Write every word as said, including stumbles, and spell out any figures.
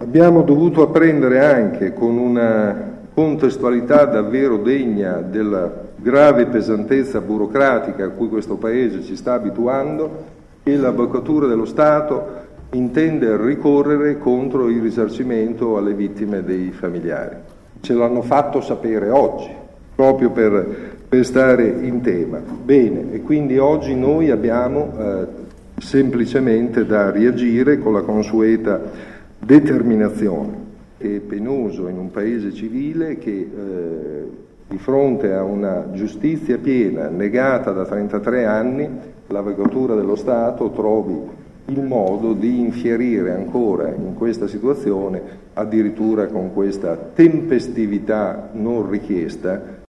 Abbiamo dovuto apprendere anche con una contestualità davvero degna della grave pesantezza burocratica a cui questo Paese ci sta abituando, che l'Avvocatura dello Stato intende ricorrere contro il risarcimento alle vittime dei familiari. Ce l'hanno fatto sapere oggi, proprio per, per stare in tema. Bene, e quindi oggi noi abbiamo eh, semplicemente da reagire con la consueta determinazione. È penoso in un paese civile che eh, di fronte a una giustizia piena negata da trentatré anni l'Avvocatura dello Stato trovi il modo di infierire ancora in questa situazione, addirittura con questa tempestività non richiesta